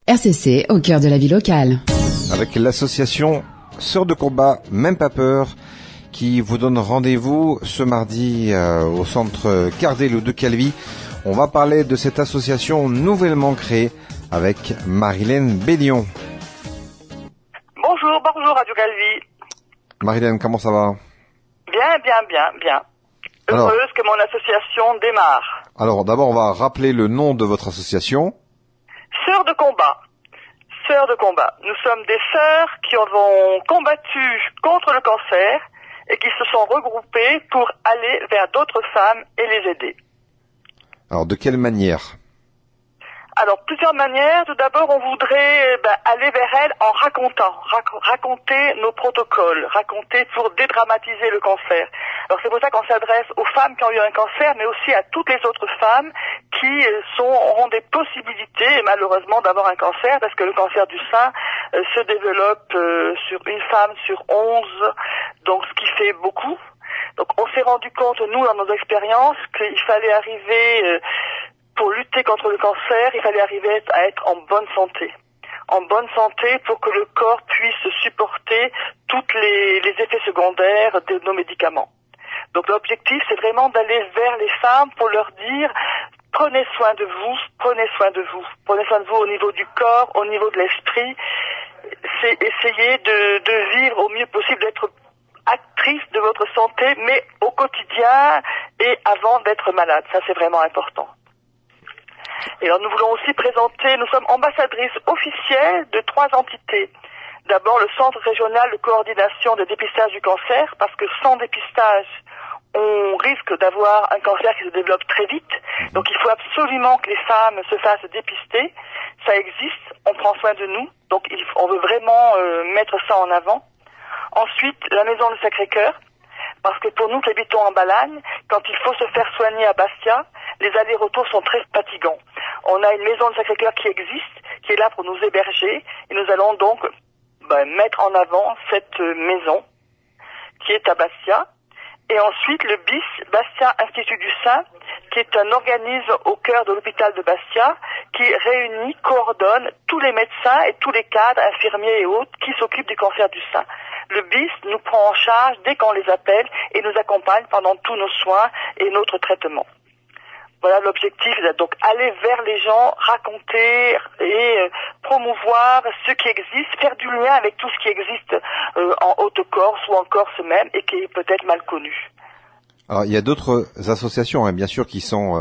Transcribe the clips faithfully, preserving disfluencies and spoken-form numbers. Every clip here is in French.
R C C au cœur de la vie locale. Avec l'association Sœurs de combat, même pas peur, qui vous donne rendez-vous ce mardi euh, au centre Cardello de Calvi. On va parler de cette association nouvellement créée avec Marilène Bélion. Bonjour, bonjour Radio Calvi. Marilène, comment ça va? Bien, bien, bien, bien. Heureuse alors, que mon association démarre. Alors d'abord, on va rappeler le nom de votre association. Sœurs de combat. Sœurs de combat. Nous sommes des sœurs qui ont combattu contre le cancer et qui se sont regroupées pour aller vers d'autres femmes et les aider. Alors de quelle manière? Alors, plusieurs manières. Tout d'abord, on voudrait ben, aller vers elles en racontant, rac- raconter nos protocoles, raconter pour dédramatiser le cancer. Alors, c'est pour ça qu'on s'adresse aux femmes qui ont eu un cancer, mais aussi à toutes les autres femmes qui sont, auront des possibilités, malheureusement, d'avoir un cancer, parce que le cancer du sein euh, se développe euh, sur une femme sur onze, donc ce qui fait beaucoup. Donc, on s'est rendu compte, nous, dans nos expériences, qu'il fallait arriver... Euh, Pour lutter contre le cancer, il fallait arriver à être en bonne santé. En bonne santé pour que le corps puisse supporter tous les, les effets secondaires de nos médicaments. Donc l'objectif, c'est vraiment d'aller vers les femmes pour leur dire « Prenez soin de vous, prenez soin de vous. Prenez soin de vous au niveau du corps, au niveau de l'esprit. C'est essayer de, de vivre au mieux possible, d'être actrice de votre santé, mais au quotidien et avant d'être malade. Ça, c'est vraiment important. » Et alors nous voulons aussi présenter, nous sommes ambassadrices officielles de trois entités. D'abord le Centre régional de coordination de dépistage du cancer, parce que sans dépistage, on risque d'avoir un cancer qui se développe très vite. Donc il faut absolument que les femmes se fassent dépister. Ça existe, on prend soin de nous, donc il, on veut vraiment euh, mettre ça en avant. Ensuite, la Maison du Sacré-Cœur, parce que pour nous qui habitons en Balagne, quand il faut se faire soigner à Bastia, les allers-retours sont très fatigants. On a une maison de Sacré-Cœur qui existe, qui est là pour nous héberger, et nous allons donc ben, mettre en avant cette maison qui est à Bastia. Et ensuite le B I S, Bastia Institut du Sein, qui est un organisme au cœur de l'hôpital de Bastia, qui réunit, coordonne tous les médecins et tous les cadres, infirmiers et autres, qui s'occupent du cancer du sein. Le B I S nous prend en charge dès qu'on les appelle et nous accompagne pendant tous nos soins et notre traitement. Voilà l'objectif, donc aller vers les gens, raconter et euh, promouvoir ce qui existe, faire du lien avec tout ce qui existe euh, en Haute-Corse ou en Corse même et qui est peut-être mal connu. Alors il y a d'autres associations, hein, bien sûr, qui sont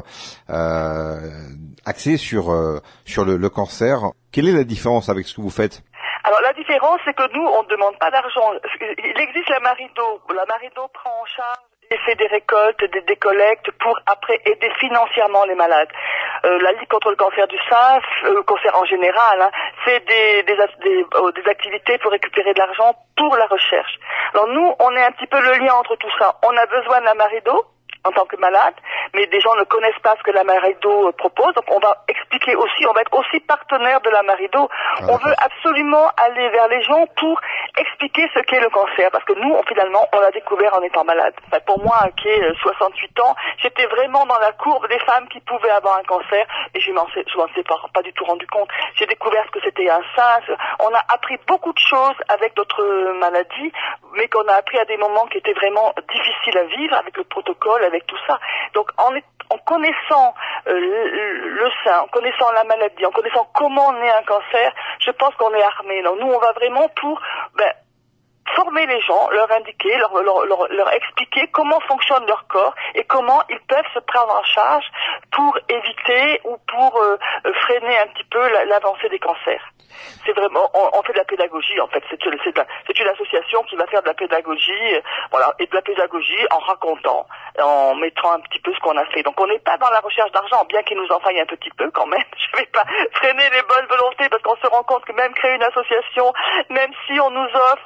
euh, axées sur euh, sur le, le cancer. Quelle est la différence avec ce que vous faites? Alors la différence, c'est que nous, on ne demande pas d'argent. Il existe la Marido. La Marido prend en charge et fait des récoltes, des, des collectes pour après aider financièrement les malades. Euh, la Ligue contre le cancer du sein, euh, le cancer en général, hein, fait des, des, des, euh, des activités pour récupérer de l'argent pour la recherche. Alors nous, on est un petit peu le lien entre tout ça. On a besoin de la Marido en tant que malade, mais des gens ne connaissent pas ce que la Marido propose, donc on va expliquer aussi, on va être aussi partenaire de la Marido. Ah, on veut absolument aller vers les gens pour expliquer ce qu'est le cancer, parce que nous, on, finalement, on l'a découvert en étant malade. Enfin, pour moi, qui ai soixante-huit ans, j'étais vraiment dans la courbe des femmes qui pouvaient avoir un cancer, et je m'en sais, je m'en sais pas, pas du tout rendu compte. J'ai découvert ce que c'était un sein. On a appris beaucoup de choses avec notre maladie, mais qu'on a appris à des moments qui étaient vraiment difficiles à vivre, avec le protocole, avec tout ça. Donc en, est, en connaissant euh, le, le sein, en connaissant la maladie, en connaissant comment naît un cancer, je pense qu'on est armé. Donc nous, on va vraiment pour ben, former les gens, leur indiquer, leur, leur, leur, leur expliquer comment fonctionne leur corps et comment ils peuvent se prendre en charge pour éviter ou pour euh, freiner un petit peu la, l'avancée des cancers. C'est vraiment, on, on fait de la pédagogie en fait. C'est, c'est, de la, c'est une association qui va faire de la pédagogie, euh, voilà, et de la pédagogie en racontant, en mettant un petit peu ce qu'on a fait. Donc on n'est pas dans la recherche d'argent, bien qu'il nous en faille un petit peu quand même. Je vais pas freiner les bonnes volontés parce qu'on se rend compte que même créer une association, même si on nous offre le logo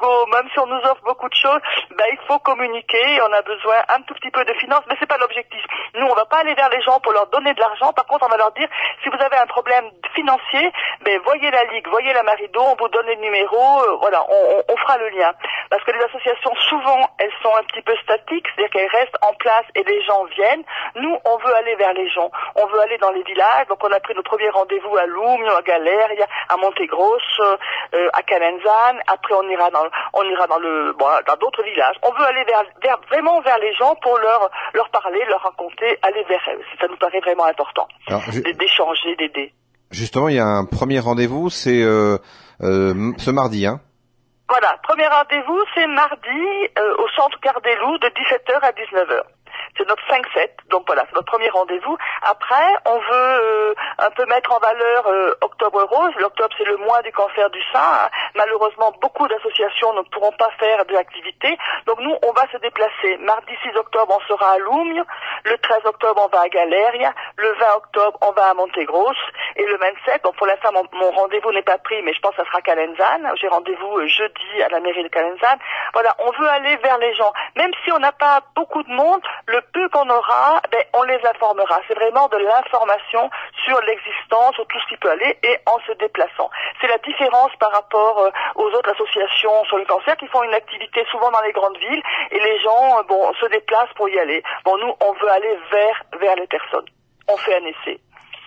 frigo, même si on nous offre beaucoup de choses, ben, il faut communiquer, on a besoin un tout petit peu de finances, mais c'est pas l'objectif. Nous, on va pas aller vers les gens pour leur donner de l'argent, par contre, on va leur dire, si vous avez un problème financier, ben, voyez la Ligue, voyez la Marido, on vous donne les numéros, euh, voilà, on, on, on fera le lien. Parce que les associations, souvent, elles sont un petit peu statiques, c'est-à-dire qu'elles restent en place et les gens viennent. Nous, on veut aller vers les gens. On veut aller dans les villages, donc on a pris nos premiers rendez-vous à Lumio, à Galeria, à Montegrosso, euh, à Calenzane. Après, on ira dans, on ira dans le, bon, dans d'autres villages. On veut aller vers, vers, vraiment vers les gens pour leur, leur parler, leur raconter, aller vers eux. Ça nous paraît vraiment important. Alors, je... d'échanger, d'aider. Justement, il y a un premier rendez-vous, c'est euh, euh, ce mardi, hein. Voilà, premier rendez-vous, c'est mardi euh, au centre Cardelou de dix-sept heures à dix-neuf heures. C'est notre cinq sept, donc voilà, c'est notre premier rendez-vous. Après, on veut euh, un peu mettre en valeur euh, Octobre Rose. L'octobre, c'est le mois du cancer du sein. Hein. Malheureusement, beaucoup d'associations ne pourront pas faire de l'activité. Donc nous, on va se déplacer. Mardi six octobre, on sera à Lumio. Le treize octobre, on va à Galeria. Le vingt octobre, on va à Montegrosso. Et le vingt-sept, donc pour l'instant, mon, mon rendez-vous n'est pas pris, mais je pense que ça sera Calenzane. J'ai rendez-vous euh, jeudi à la mairie de Calenzane. Voilà, on veut aller vers les gens. Même si on n'a pas beaucoup de monde, le peu qu'on aura, ben, on les informera. C'est vraiment de l'information sur l'existence, sur tout ce qui peut aller, et en se déplaçant. C'est la différence par rapport euh, aux autres associations sur le cancer qui font une activité souvent dans les grandes villes, et les gens, euh, bon, se déplacent pour y aller. Bon, nous, on veut aller vers, vers les personnes. On fait un essai.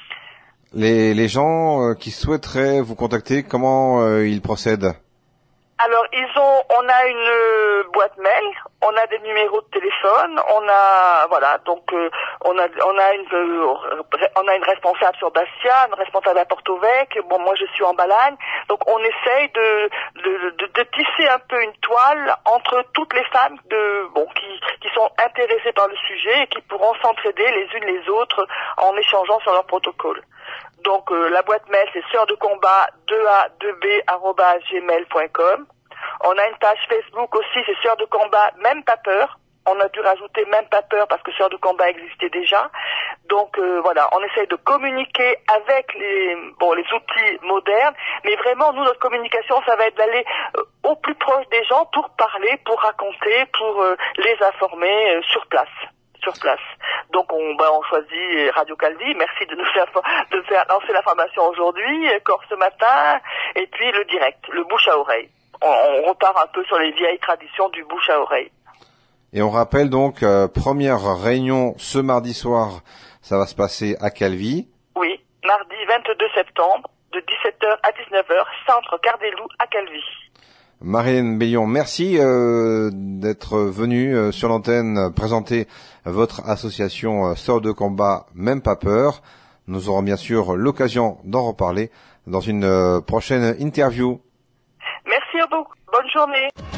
Les, les gens euh, qui souhaiteraient vous contacter, comment euh, ils procèdent? Alors, ils ont, on a une euh, boîte mail, on a des numéros de téléphone, on a, voilà, donc euh, on a, on a une, euh, on a une responsable sur Bastia, une responsable à Porto-Vecchio. Bon, moi je suis en Balagne, donc on essaye de, de, de, de tisser un peu une toile entre toutes les femmes de, bon, qui, qui sont intéressées par le sujet et qui pourront s'entraider les unes les autres en échangeant sur leur protocole. Donc euh, la boîte mail c'est sœurs de combat deux a deux b arobase gmail point com. On a une page Facebook aussi, c'est Sœurs de combat même pas peur. On a dû rajouter même pas peur parce que Sœurs de combat existait déjà. Donc euh, voilà, on essaye de communiquer avec les bon les outils modernes, mais vraiment nous notre communication ça va être d'aller euh, au plus proche des gens pour parler, pour raconter, pour euh, les informer euh, sur place. Sur place. Donc on, bah, on choisit Radio Calvi. Merci de nous faire de faire lancer l'information aujourd'hui, Corse ce matin, et puis le direct, le bouche à oreille. On, on repart un peu sur les vieilles traditions du bouche à oreille. Et on rappelle donc euh, première réunion ce mardi soir, ça va se passer à Calvi. Oui, mardi vingt-deux septembre de dix-sept heures à dix-neuf heures, centre Cardelou à Calvi. Marianne Bayon, merci euh, d'être venue euh, sur l'antenne euh, présenter votre association euh, Sœurs de combat même pas peur. Nous aurons bien sûr l'occasion d'en reparler dans une euh, prochaine interview. Merci à vous. Bonne journée.